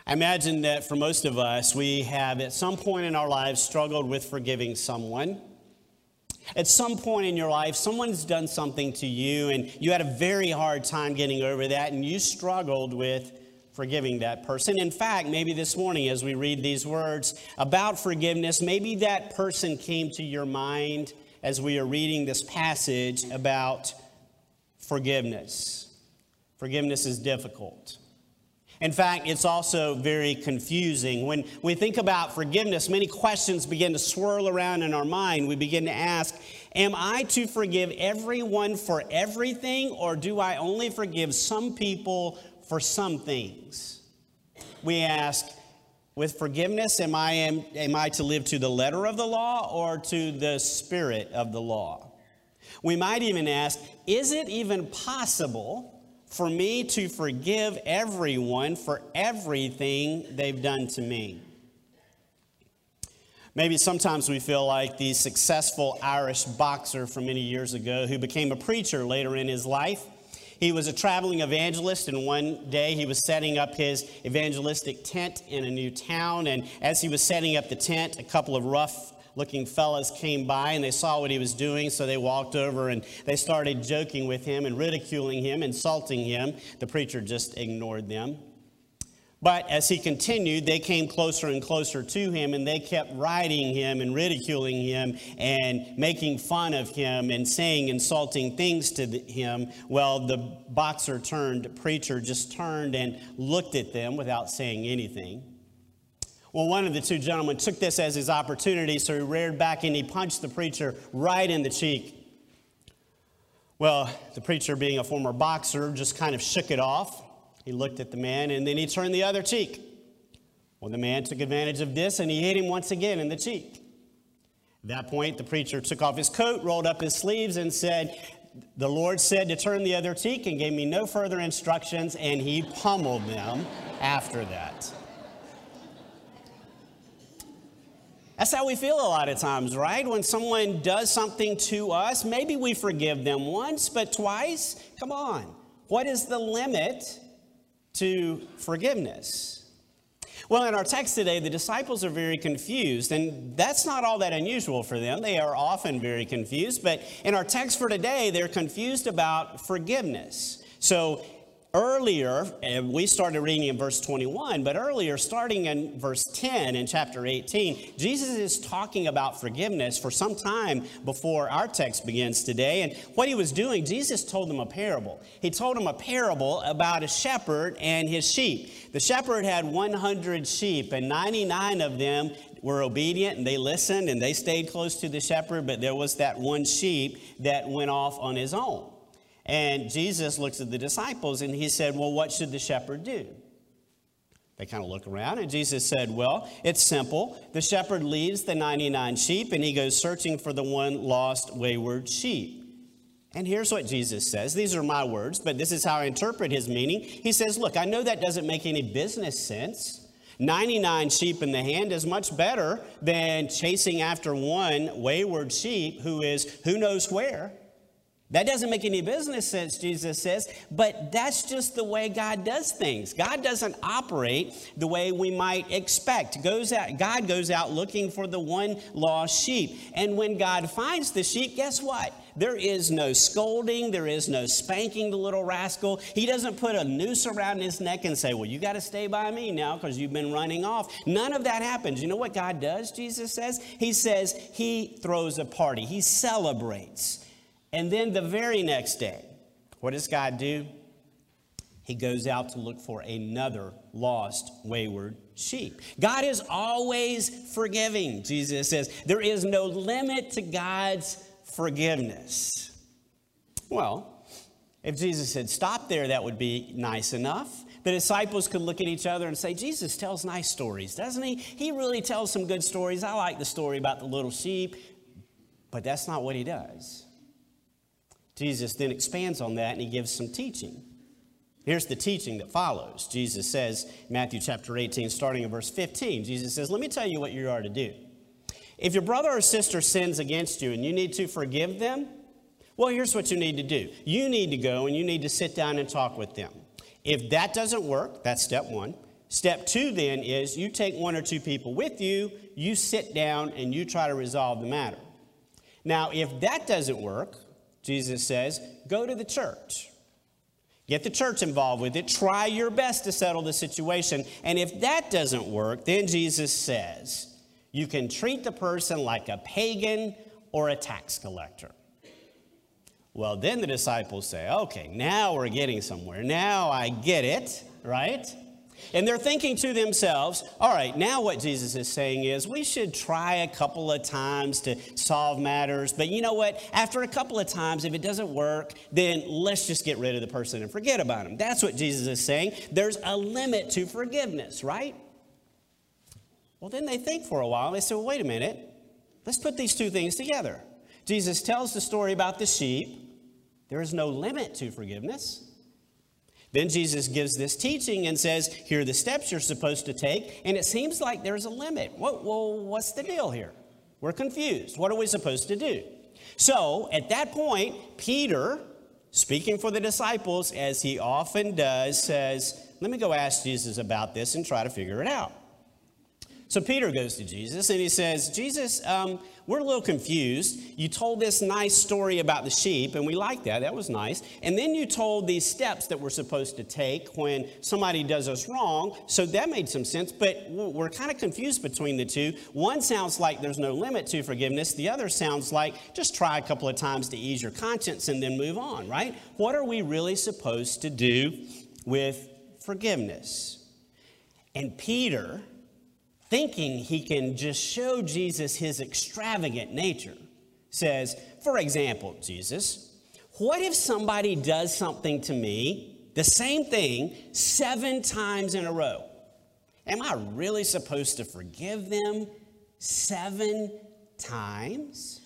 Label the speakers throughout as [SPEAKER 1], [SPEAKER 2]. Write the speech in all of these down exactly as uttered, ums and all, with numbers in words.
[SPEAKER 1] I imagine that for most of us, we have at some point in our lives struggled with forgiving someone. At some point in your life, someone's done something to you and you had a very hard time getting over that and you struggled with forgiving that person. In fact, maybe this morning as we read these words about forgiveness, maybe that person came to your mind as we are reading this passage about forgiveness. Forgiveness is difficult. In fact, it's also very confusing. When we think about forgiveness, many questions begin to swirl around in our mind. We begin to ask, am I to forgive everyone for everything, or do I only forgive some people for some things? We ask, with forgiveness, am I, am, am I to live to the letter of the law or to the spirit of the law? We might even ask, is it even possible for me to forgive everyone for everything they've done to me? Maybe sometimes we feel like the successful Irish boxer from many years ago who became a preacher later in his life. He was a traveling evangelist, and one day he was setting up his evangelistic tent in a new town, and as he was setting up the tent, a couple of rough looking fellas came by and they saw what he was doing, so they walked over and they started joking with him and ridiculing him, insulting him. The preacher just ignored them. But as he continued, they came closer and closer to him, and they kept riding him and ridiculing him and making fun of him and saying insulting things to him. Well, the boxer turned preacher just turned and looked at them without saying anything. Well, one of the two gentlemen took this as his opportunity, so he reared back and he punched the preacher right in the cheek. Well, the preacher, being a former boxer, just kind of shook it off. He looked at the man, and then he turned the other cheek. Well, the man took advantage of this, and he hit him once again in the cheek. At that point, the preacher took off his coat, rolled up his sleeves, and said, "The Lord said to turn the other cheek," and gave me no further instructions, and he pummeled them after that. That's how we feel a lot of times, right? When someone does something to us, maybe we forgive them once, but twice? Come on. What is the limit to forgiveness? Well, in our text today, the disciples are very confused, and that's not all that unusual for them. They are often very confused, but in our text for today, they're confused about forgiveness. So earlier, and we started reading in verse twenty-one, but earlier, starting in verse ten in chapter eighteen, Jesus is talking about forgiveness for some time before our text begins today. And what he was doing, Jesus told them a parable. He told them a parable about a shepherd and his sheep. The shepherd had one hundred sheep, and ninety-nine of them were obedient, and they listened, and they stayed close to the shepherd, but there was that one sheep that went off on his own. And Jesus looks at the disciples and he said, well, what should the shepherd do? They kind of look around and Jesus said, well, it's simple. The shepherd leaves the ninety-nine sheep and he goes searching for the one lost wayward sheep. And here's what Jesus says. These are my words, but this is how I interpret his meaning. He says, look, I know that doesn't make any business sense. ninety-nine sheep in the hand is much better than chasing after one wayward sheep who is who knows where. That doesn't make any business sense, Jesus says, but that's just the way God does things. God doesn't operate the way we might expect. Goes out, God goes out looking for the one lost sheep. And when God finds the sheep, guess what? There is no scolding. There is no spanking the little rascal. He doesn't put a noose around his neck and say, well, you got to stay by me now because you've been running off. None of that happens. You know what God does, Jesus says? He says he throws a party. He celebrates. And then the very next day, what does God do? He goes out to look for another lost, wayward sheep. God is always forgiving, Jesus says. There is no limit to God's forgiveness. Well, if Jesus had stopped there, that would be nice enough. The disciples could look at each other and say, Jesus tells nice stories, doesn't he? He really tells some good stories. I like the story about the little sheep. But that's not what he does. Jesus then expands on that and he gives some teaching. Here's the teaching that follows. Jesus says, Matthew chapter eighteen, starting in verse fifteen, Jesus says, let me tell you what you are to do. If your brother or sister sins against you and you need to forgive them, well, here's what you need to do. You need to go and you need to sit down and talk with them. If that doesn't work, that's step one, Step two then is you take one or two people with you, you sit down, and you try to resolve the matter. Now, if that doesn't work, Jesus says, go to the church. Get the church involved with it. Try your best to settle the situation. And if that doesn't work, then Jesus says, you can treat the person like a pagan or a tax collector. Well, then the disciples say, okay, now we're getting somewhere. Now I get it, right? And they're thinking to themselves, all right, now what Jesus is saying is we should try a couple of times to solve matters. But you know what? After a couple of times, if it doesn't work, then let's just get rid of the person and forget about him. That's what Jesus is saying. There's a limit to forgiveness, right? Well, then they think for a while. They say, well, wait a minute. Let's put these two things together. Jesus tells the story about the sheep. There is no limit to forgiveness. Then Jesus gives this teaching and says, here are the steps you're supposed to take. And it seems like there's a limit. Well, well, what's the deal here? We're confused. What are we supposed to do? So at that point, Peter, speaking for the disciples, as he often does, says, let me go ask Jesus about this and try to figure it out. So Peter goes to Jesus and he says, Jesus, um, we're a little confused. You told this nice story about the sheep, and we like that. That was nice. And then you told these steps that we're supposed to take when somebody does us wrong. So that made some sense, but we're kind of confused between the two. One sounds like there's no limit to forgiveness. The other sounds like just try a couple of times to ease your conscience and then move on, right? What are we really supposed to do with forgiveness? And Peter, thinking he can just show Jesus his extravagant nature, says, for example, Jesus, what if somebody does something to me, the same thing, seven times in a row? Am I really supposed to forgive them seven times?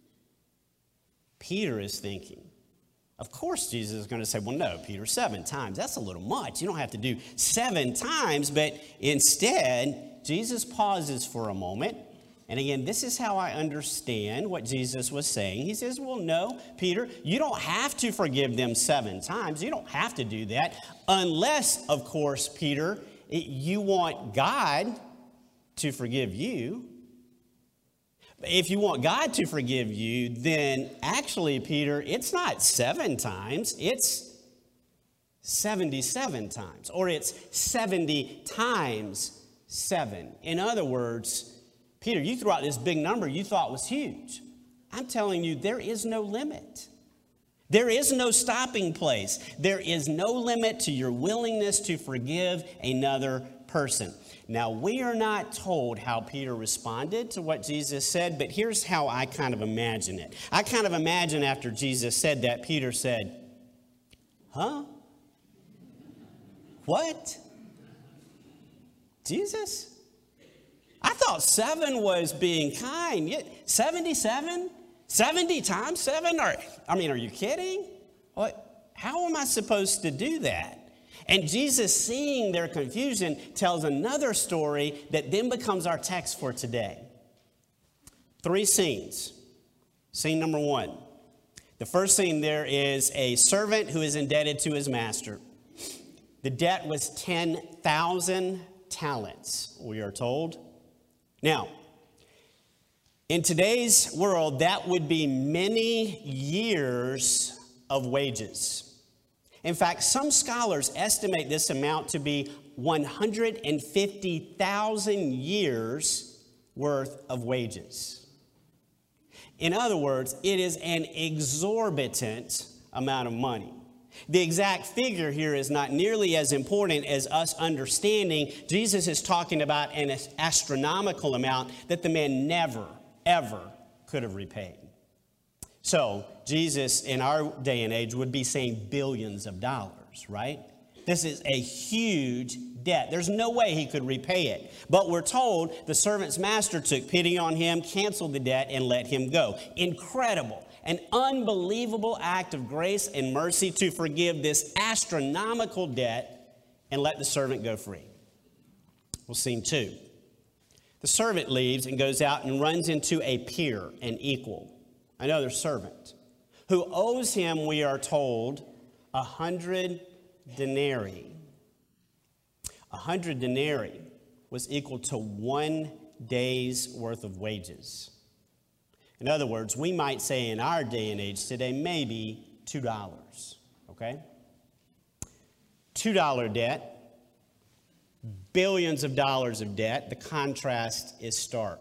[SPEAKER 1] Peter is thinking, of course Jesus is going to say, well, no, Peter, seven times, that's a little much. You don't have to do seven times, but instead, Jesus pauses for a moment. And again, this is how I understand what Jesus was saying. He says, well, no, Peter, you don't have to forgive them seven times. You don't have to do that unless, of course, Peter, it, you want God to forgive you. If you want God to forgive you, then actually, Peter, it's not seven times. It's seventy-seven times, or it's seventy times seven. In other words, Peter, you threw out this big number you thought was huge. I'm telling you, there is no limit. There is no stopping place. There is no limit to your willingness to forgive another person. Now, we are not told how Peter responded to what Jesus said, but here's how I kind of imagine it. I kind of imagine after Jesus said that, Peter said, huh? What? Jesus? I thought seven was being kind. seventy-seven? seventy times seven? Or, I mean, are you kidding? What? How am I supposed to do that? And Jesus, seeing their confusion, tells another story that then becomes our text for today. Three scenes. Scene number one. The first scene there is a servant who is indebted to his master. The debt was ten thousand talents, we are told. Now, in today's world, that would be many years of wages. In fact, some scholars estimate this amount to be one hundred fifty thousand years worth of wages. In other words, it is an exorbitant amount of money. The exact figure here is not nearly as important as us understanding Jesus is talking about an astronomical amount that the man never, ever could have repaid. So Jesus in our day and age would be saying billions of dollars, right? This is a huge debt. There's no way he could repay it. But we're told the servant's master took pity on him, canceled the debt, and let him go. Incredible. An unbelievable act of grace and mercy to forgive this astronomical debt and let the servant go free. Well, scene two. The servant leaves and goes out and runs into a peer, an equal, another servant, who owes him, we are told, a hundred denarii. A hundred denarii was equal to one day's worth of wages. In other words, we might say in our day and age today, maybe two dollars, okay? two dollar debt, billions of dollars of debt. The contrast is stark.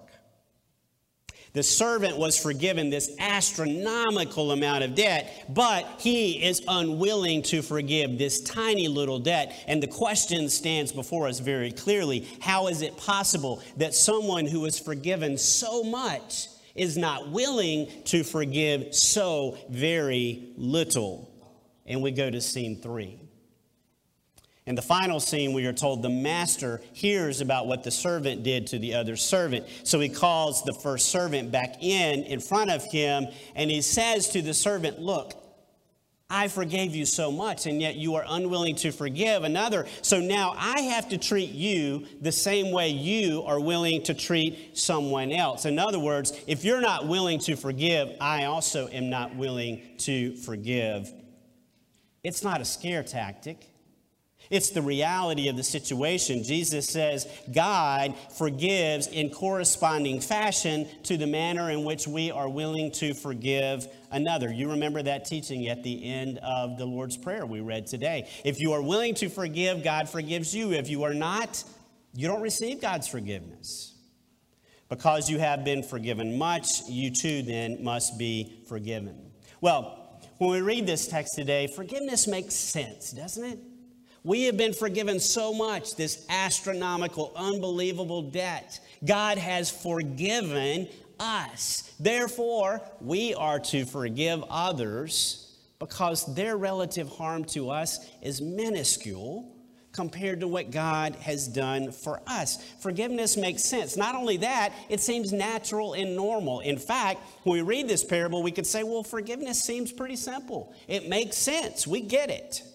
[SPEAKER 1] The servant was forgiven this astronomical amount of debt, but he is unwilling to forgive this tiny little debt. And the question stands before us very clearly. How is it possible that someone who is forgiven so much is not willing to forgive so very little? And we go to scene three. In the final scene, we are told the master hears about what the servant did to the other servant. So he calls the first servant back in, in front of him, and he says to the servant, look, I forgave you so much, and yet you are unwilling to forgive another. So now I have to treat you the same way you are willing to treat someone else. In other words, if you're not willing to forgive, I also am not willing to forgive. It's not a scare tactic. It's the reality of the situation. Jesus says God forgives in corresponding fashion to the manner in which we are willing to forgive another. You remember that teaching at the end of the Lord's Prayer we read today. If you are willing to forgive, God forgives you. If you are not, you don't receive God's forgiveness. Because you have been forgiven much, you too then must be forgiven. Well, when we read this text today, forgiveness makes sense, doesn't it? We have been forgiven so much, this astronomical, unbelievable debt. God has forgiven us. Therefore, we are to forgive others because their relative harm to us is minuscule compared to what God has done for us. Forgiveness makes sense. Not only that, it seems natural and normal. In fact, when we read this parable, we could say, well, forgiveness seems pretty simple. It makes sense. We get it.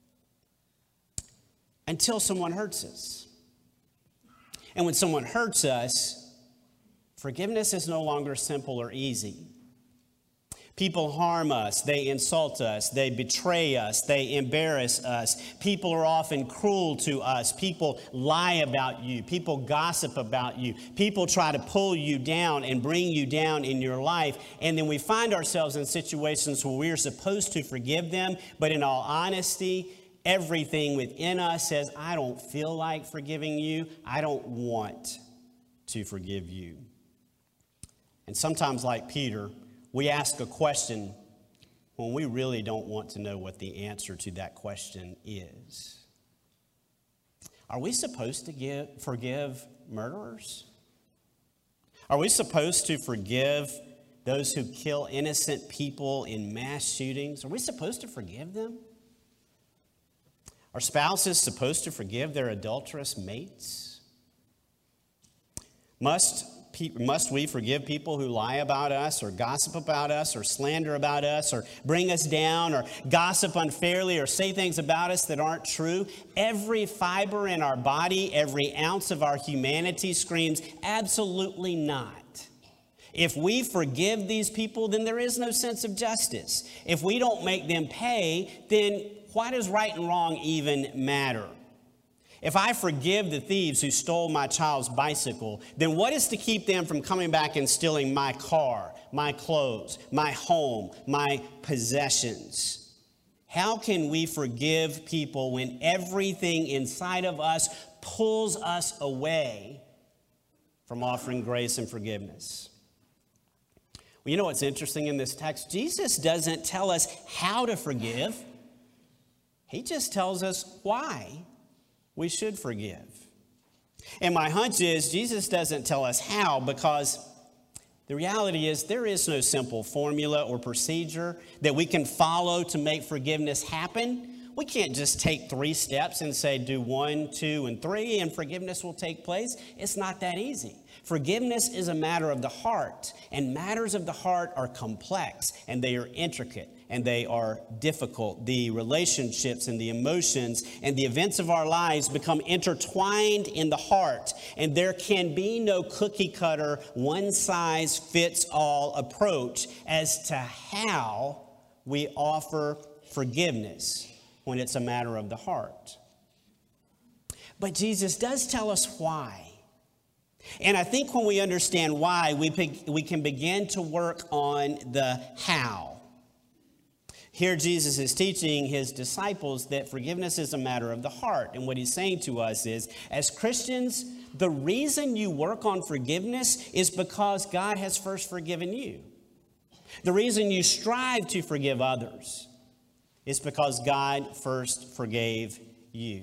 [SPEAKER 1] Until someone hurts us. And when someone hurts us, forgiveness is no longer simple or easy. People harm us, they insult us, they betray us, they embarrass us. People are often cruel to us. People lie about you. People gossip about you. People try to pull you down and bring you down in your life. And then we find ourselves in situations where we are supposed to forgive them, but in all honesty, everything within us says, I don't feel like forgiving you. I don't want to forgive you. And sometimes, like Peter, we ask a question when we really don't want to know what the answer to that question is. Are we supposed to give, forgive murderers? Are we supposed to forgive those who kill innocent people in mass shootings? Are we supposed to forgive them? Are spouses supposed to forgive their adulterous mates? Must, must we forgive people who lie about us or gossip about us or slander about us or bring us down or gossip unfairly or say things about us that aren't true? Every fiber in our body, every ounce of our humanity screams, absolutely not. If we forgive these people, then there is no sense of justice. If we don't make them pay, then why does right and wrong even matter? If I forgive the thieves who stole my child's bicycle, then what is to keep them from coming back and stealing my car, my clothes, my home, my possessions? How can we forgive people when everything inside of us pulls us away from offering grace and forgiveness? Well, you know what's interesting in this text? Jesus doesn't tell us how to forgive. He just tells us why we should forgive. And my hunch is Jesus doesn't tell us how, because the reality is there is no simple formula or procedure that we can follow to make forgiveness happen. We can't just take three steps and say do one, two, and three, and forgiveness will take place. It's not that easy. Forgiveness is a matter of the heart, and matters of the heart are complex, and they are intricate, and they are difficult. The relationships and the emotions and the events of our lives become intertwined in the heart, and there can be no cookie cutter, one size fits all approach as to how we offer forgiveness when it's a matter of the heart. But Jesus does tell us why. And I think when we understand why, we, be, we can begin to work on the how. Here Jesus is teaching his disciples that forgiveness is a matter of the heart. And what he's saying to us is, as Christians, the reason you work on forgiveness is because God has first forgiven you. The reason you strive to forgive others is because God first forgave you.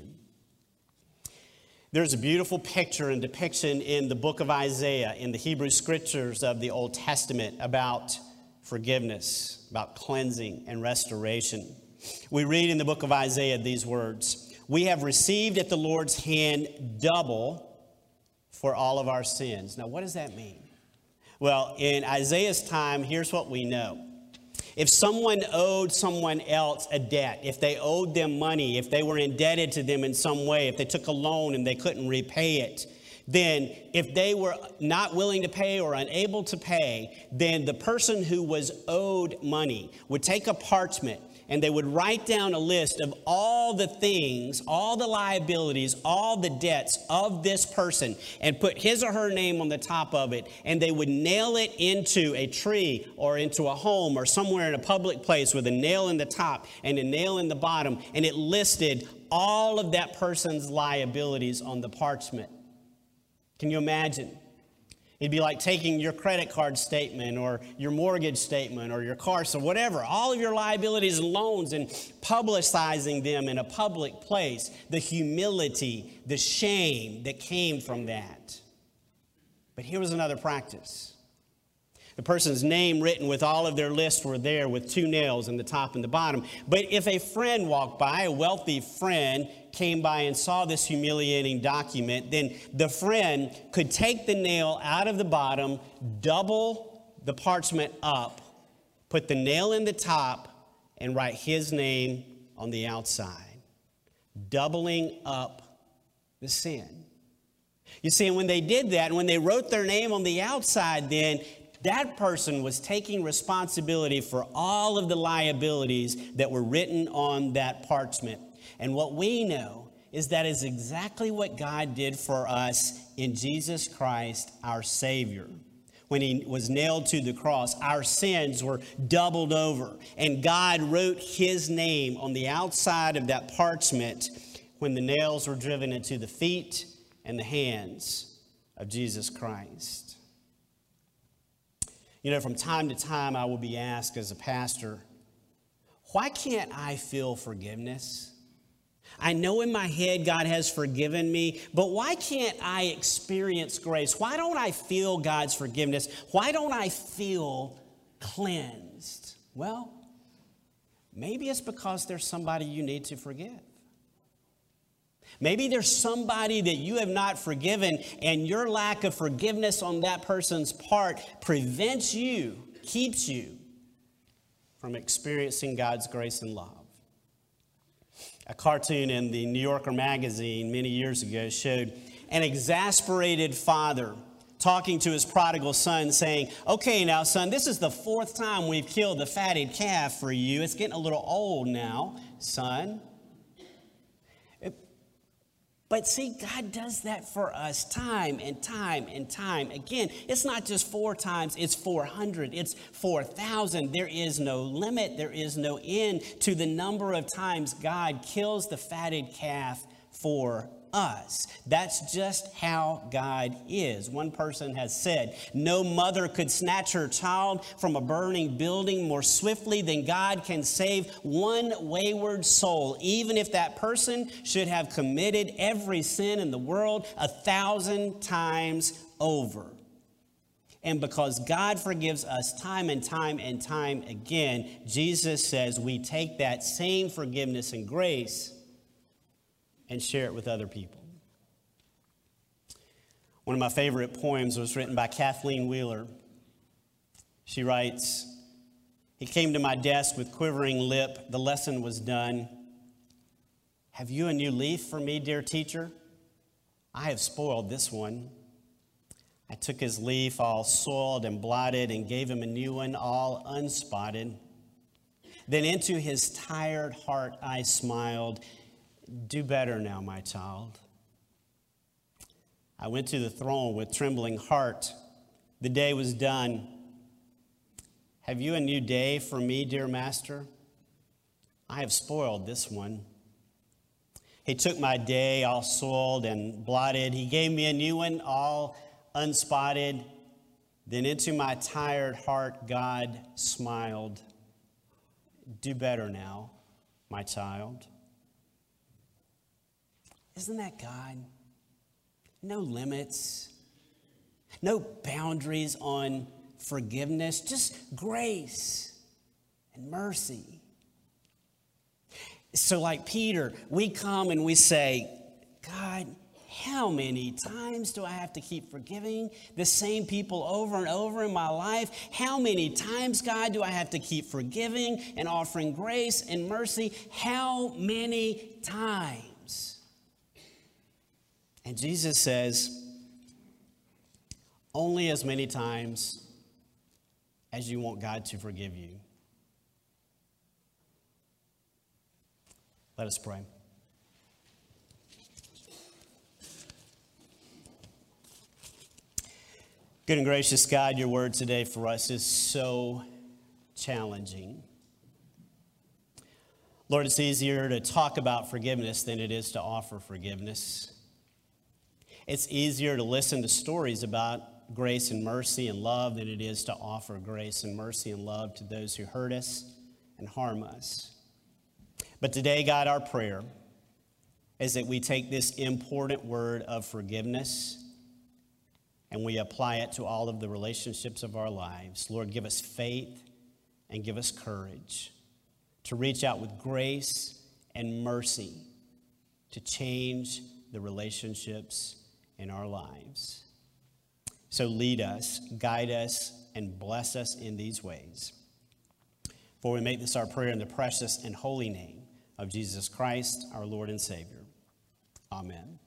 [SPEAKER 1] There's a beautiful picture and depiction in the book of Isaiah, in the Hebrew scriptures of the Old Testament, about forgiveness, about cleansing and restoration. We read in the book of Isaiah these words: "We have received at the Lord's hand double for all of our sins." Now, what does that mean? Well, in Isaiah's time, here's what we know. If someone owed someone else a debt, if they owed them money, if they were indebted to them in some way, if they took a loan and they couldn't repay it, then if they were not willing to pay or unable to pay, then the person who was owed money would take a parchment and they would write down a list of all the things, all the liabilities, all the debts of this person and put his or her name on the top of it. And they would nail it into a tree or into a home or somewhere in a public place with a nail in the top and a nail in the bottom. And it listed all of that person's liabilities on the parchment. Can you imagine? It'd be like taking your credit card statement or your mortgage statement or your car, so whatever, all of your liabilities and loans, and publicizing them in a public place. The humility, the shame that came from that. But here was another practice. The person's name written with all of their lists were there with two nails in the top and the bottom. But if a friend walked by, a wealthy friend came by and saw this humiliating document, then the friend could take the nail out of the bottom, double the parchment up, put the nail in the top, and write his name on the outside, doubling up the sin. You see, and when they did that, and when they wrote their name on the outside, then that person was taking responsibility for all of the liabilities that were written on that parchment. And what we know is that is exactly what God did for us in Jesus Christ, our Savior. When he was nailed to the cross, our sins were doubled over. And God wrote his name on the outside of that parchment when the nails were driven into the feet and the hands of Jesus Christ. You know, from time to time, I will be asked as a pastor, why can't I feel forgiveness? I know in my head God has forgiven me, but why can't I experience grace? Why don't I feel God's forgiveness? Why don't I feel cleansed? Well, maybe it's because there's somebody you need to forgive. Maybe there's somebody that you have not forgiven, and your lack of forgiveness on that person's part prevents you, keeps you from experiencing God's grace and love. A cartoon in the New Yorker magazine many years ago showed an exasperated father talking to his prodigal son, saying, "Okay, now, son, this is the fourth time we've killed the fatted calf for you. It's getting a little old now, son." But see, God does that for us time and time and time again. It's not just four times, it's four hundred, it's four thousand. There is no limit, there is no end to the number of times God kills the fatted calf for us. That's just how God is. One person has said, no mother could snatch her child from a burning building more swiftly than God can save one wayward soul, even if that person should have committed every sin in the world a thousand times over. And because God forgives us time and time and time again, Jesus says we take that same forgiveness and grace and share it with other people. One of my favorite poems was written by Kathleen Wheeler. She writes, "He came to my desk with quivering lip. The lesson was done. Have you a new leaf for me, dear teacher? I have spoiled this one." I took his leaf all soiled and blotted and gave him a new one all unspotted. Then into his tired heart I smiled. Do better now, my child. I went to the throne with trembling heart. The day was done. Have you a new day for me, dear master? I have spoiled this one. He took my day all soiled and blotted. He gave me a new one, all unspotted. Then into my tired heart, God smiled. Do better now, my child. Isn't that God? No limits, no boundaries on forgiveness, just grace and mercy. So like Peter, we come and we say, God, how many times do I have to keep forgiving the same people over and over in my life? How many times, God, do I have to keep forgiving and offering grace and mercy? How many times? And Jesus says, only as many times as you want God to forgive you. Let us pray. Good and gracious God, your word today for us is so challenging. Lord, it's easier to talk about forgiveness than it is to offer forgiveness. It's easier to listen to stories about grace and mercy and love than it is to offer grace and mercy and love to those who hurt us and harm us. But today, God, our prayer is that we take this important word of forgiveness and we apply it to all of the relationships of our lives. Lord, give us faith and give us courage to reach out with grace and mercy to change the relationships in our lives. So lead us, guide us, and bless us in these ways. For we make this our prayer in the precious and holy name of Jesus Christ, our Lord and Savior. Amen.